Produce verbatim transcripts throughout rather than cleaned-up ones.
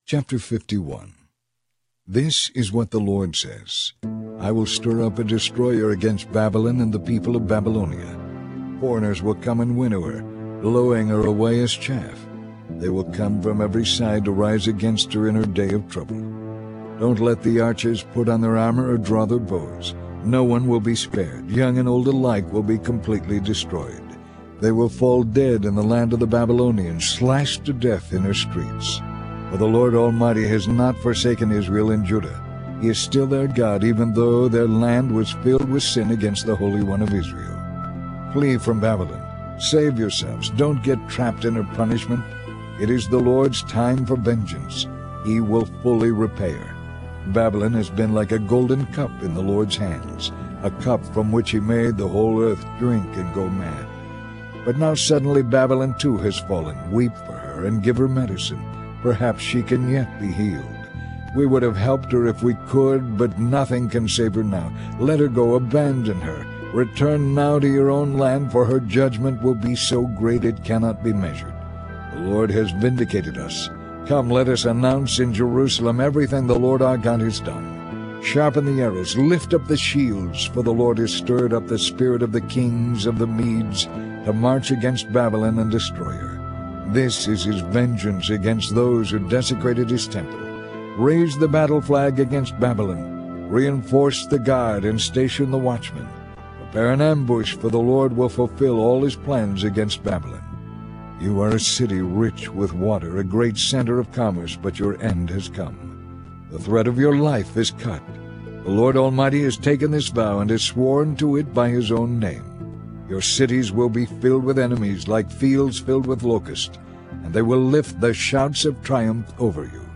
Chapter fifty-one. This is what the Lord says. I will stir up a destroyer against Babylon and the people of Babylonia. Foreigners will come and winnow her, blowing her away as chaff. They will come from every side to rise against her in her day of trouble. Don't let the archers put on their armor or draw their bows. No one will be spared. Young and old alike will be completely destroyed. They will fall dead in the land of the Babylonians, slashed to death in her streets. For the Lord Almighty has not forsaken Israel and Judah. He is still their God, even though their land was filled with sin against the Holy One of Israel. Flee from Babylon. Save yourselves. Don't get trapped in her punishment. It is the Lord's time for vengeance. He will fully repay her. Babylon has been like a golden cup in the Lord's hands, a cup from which he made the whole earth drink and go mad. But now suddenly Babylon too has fallen. Weep for her and give her medicine. Perhaps she can yet be healed. We would have helped her if we could, but nothing can save her now. Let her go, abandon her. Return now to your own land, for her judgment will be so great it cannot be measured. The Lord has vindicated us. Come, let us announce in Jerusalem everything the Lord our God has done. Sharpen the arrows, lift up the shields, for the Lord has stirred up the spirit of the kings of the Medes to march against Babylon and destroy her. This is his vengeance against those who desecrated his temple. Raise the battle flag against Babylon. Reinforce the guard and station the watchmen. Prepare an ambush, for the Lord will fulfill all his plans against Babylon. You are a city rich with water, a great center of commerce, but your end has come. The thread of your life is cut. The Lord Almighty has taken this vow and has sworn to it by his own name. Your cities will be filled with enemies, like fields filled with locusts, and they will lift the shouts of triumph over you.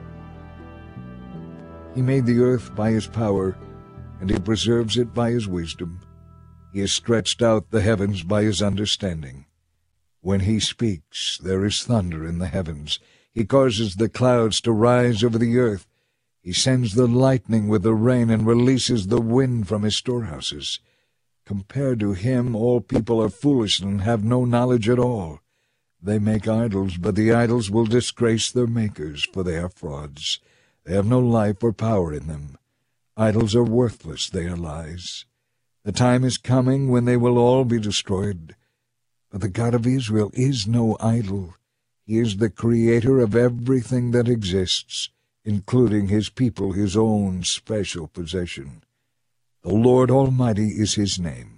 He made the earth by his power, and he preserves it by his wisdom. He has stretched out the heavens by his understanding. When he speaks, there is thunder in the heavens. He causes the clouds to rise over the earth. He sends the lightning with the rain and releases the wind from his storehouses. Compared to him, all people are foolish and have no knowledge at all. They make idols, but the idols will disgrace their makers, for they are frauds. They have no life or power in them. Idols are worthless, they are lies. The time is coming when they will all be destroyed. But the God of Israel is no idol. He is the creator of everything that exists, including his people, his own special possession. The Lord Almighty is his name.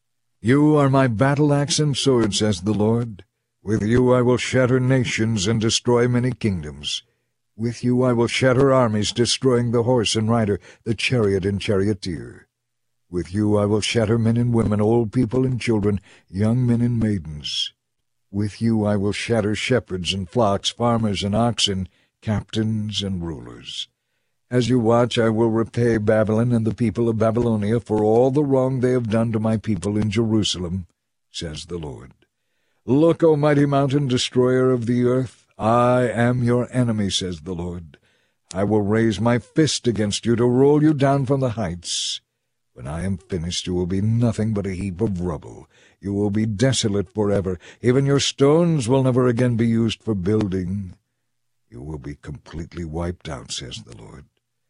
You are my battle-axe and sword, says the Lord. With you I will shatter nations and destroy many kingdoms. With you I will shatter armies, destroying the horse and rider, the chariot and charioteer. With you I will shatter men and women, old people and children, young men and maidens. With you I will shatter shepherds and flocks, farmers and oxen, captains and rulers. As you watch, I will repay Babylon and the people of Babylonia for all the wrong they have done to my people in Jerusalem, says the Lord. Look, O mighty mountain, destroyer of the earth, I am your enemy, says the Lord. I will raise my fist against you to roll you down from the heights. When I am finished, you will be nothing but a heap of rubble. You will be desolate forever. Even your stones will never again be used for building. You will be completely wiped out, says the Lord.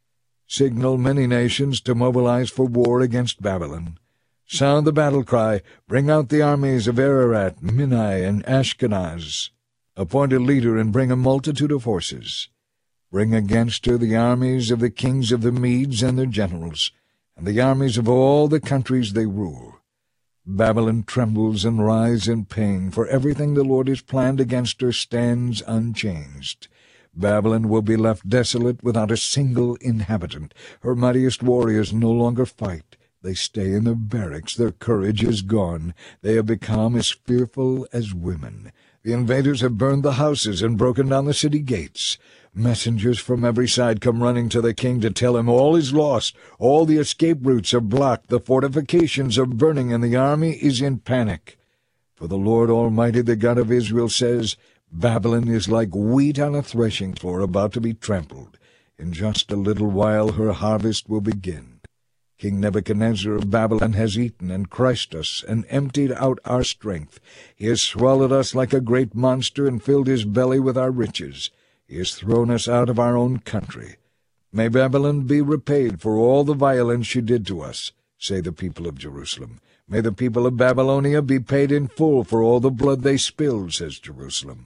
Signal many nations to mobilize for war against Babylon. Sound the battle cry. Bring out the armies of Ararat, Minai, and Ashkenaz. Appoint a leader and bring a multitude of horses. Bring against her the armies of the kings of the Medes and their generals, and the armies of all the countries they rule. Babylon trembles and writhes in pain, for everything the Lord has planned against her stands unchanged. Babylon will be left desolate without a single inhabitant. Her mightiest warriors no longer fight. They stay in their barracks. Their courage is gone. They have become as fearful as women. The invaders have burned the houses and broken down the city gates. Messengers from every side come running to the king to tell him all is lost. All the escape routes are blocked. The fortifications are burning, and the army is in panic. For the Lord Almighty, the God of Israel, says, Babylon is like wheat on a threshing floor about to be trampled. In just a little while her harvest will begin. King Nebuchadnezzar of Babylon has eaten and crushed us and emptied out our strength. He has swallowed us like a great monster and filled his belly with our riches. He has thrown us out of our own country. May Babylon be repaid for all the violence she did to us, say the people of Jerusalem. May the people of Babylonia be paid in full for all the blood they spilled, says Jerusalem.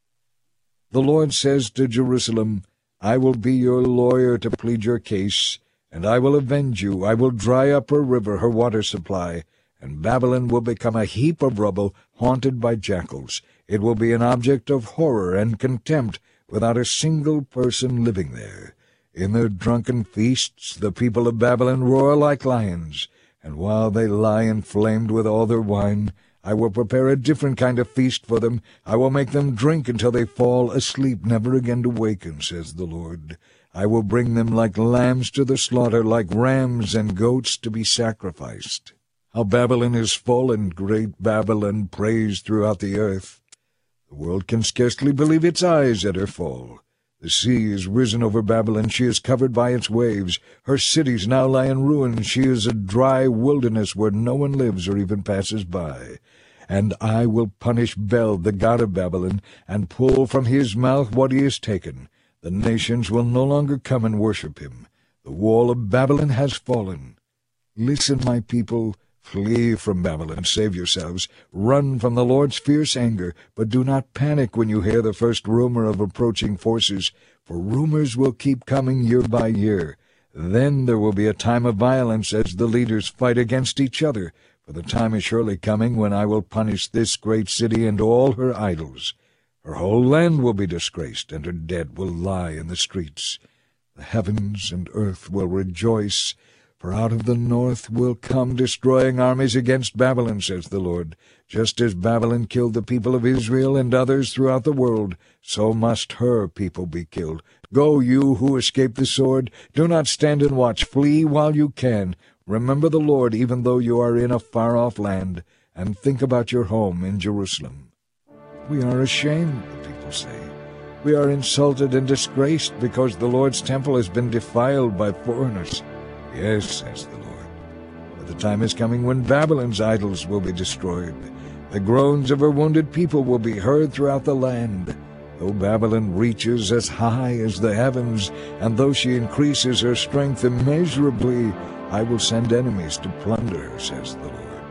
The Lord says to Jerusalem, I will be your lawyer to plead your case, and I will avenge you. I will dry up her river, her water supply, and Babylon will become a heap of rubble, haunted by jackals. It will be an object of horror and contempt, without a single person living there. In their drunken feasts the people of Babylon roar like lions, and while they lie inflamed with all their wine, I will prepare a different kind of feast for them. I will make them drink until they fall asleep, never again to waken, says the Lord. I will bring them like lambs to the slaughter, like rams and goats to be sacrificed. How Babylon is fallen, great Babylon, praised throughout the earth. The world can scarcely believe its eyes at her fall. The sea is risen over Babylon. She is covered by its waves. Her cities now lie in ruins. She is a dry wilderness where no one lives or even passes by. And I will punish Bel, the god of Babylon, and pull from his mouth what he has taken. The nations will no longer come and worship him. The wall of Babylon has fallen. Listen, my people. Flee from Babylon, save yourselves. Run from the Lord's fierce anger, but do not panic when you hear the first rumor of approaching forces, for rumors will keep coming year by year. Then there will be a time of violence as the leaders fight against each other, for the time is surely coming when I will punish this great city and all her idols. Her whole land will be disgraced, and her dead will lie in the streets. The heavens and earth will rejoice, for out of the north will come destroying armies against Babylon, says the Lord. Just as Babylon killed the people of Israel and others throughout the world, so must her people be killed. Go, you who escape the sword. Do not stand and watch. Flee while you can. Remember the Lord, even though you are in a far-off land, and think about your home in Jerusalem. We are ashamed, the people say. We are insulted and disgraced because the Lord's temple has been defiled by foreigners. Yes, says the Lord, but the time is coming when Babylon's idols will be destroyed. The groans of her wounded people will be heard throughout the land. Though Babylon reaches as high as the heavens, and though she increases her strength immeasurably, I will send enemies to plunder her, says the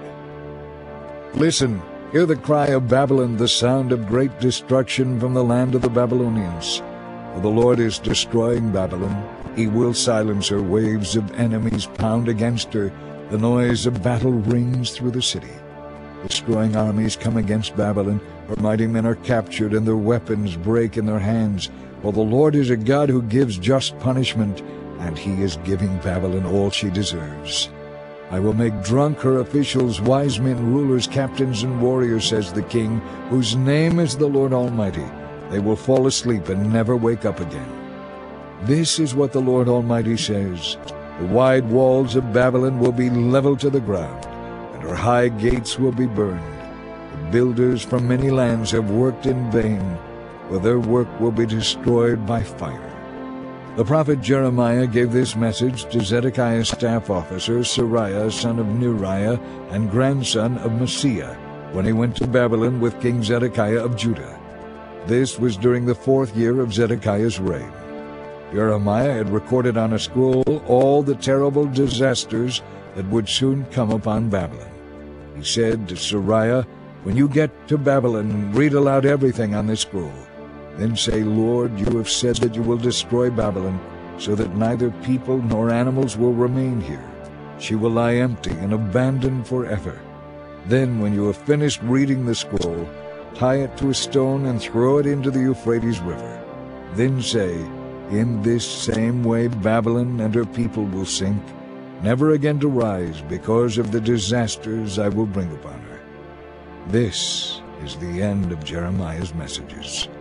Lord. Listen, hear the cry of Babylon, the sound of great destruction from the land of the Babylonians. For the Lord is destroying Babylon. He will silence her. Waves of enemies pound against her. The noise of battle rings through the city. Destroying armies come against Babylon. Her mighty men are captured, and their weapons break in their hands. For the Lord is a God who gives just punishment, and he is giving Babylon all she deserves. I will make drunk her officials, wise men, rulers, captains, and warriors, says the King, whose name is the Lord Almighty. They will fall asleep and never wake up again. This is what the Lord Almighty says. The wide walls of Babylon will be leveled to the ground, and her high gates will be burned. The builders from many lands have worked in vain, for their work will be destroyed by fire. The prophet Jeremiah gave this message to Zedekiah's staff officer, Seraiah, son of Neriah, and grandson of Messiah, when he went to Babylon with King Zedekiah of Judah. This was during the fourth year of Zedekiah's reign. Jeremiah had recorded on a scroll all the terrible disasters that would soon come upon Babylon. He said to Seraiah, when you get to Babylon, read aloud everything on this scroll. Then say, Lord, you have said that you will destroy Babylon, so that neither people nor animals will remain here. She will lie empty and abandoned forever. Then, when you have finished reading the scroll, tie it to a stone and throw it into the Euphrates River. Then say, in this same way Babylon and her people will sink, never again to rise because of the disasters I will bring upon her. This is the end of Jeremiah's messages.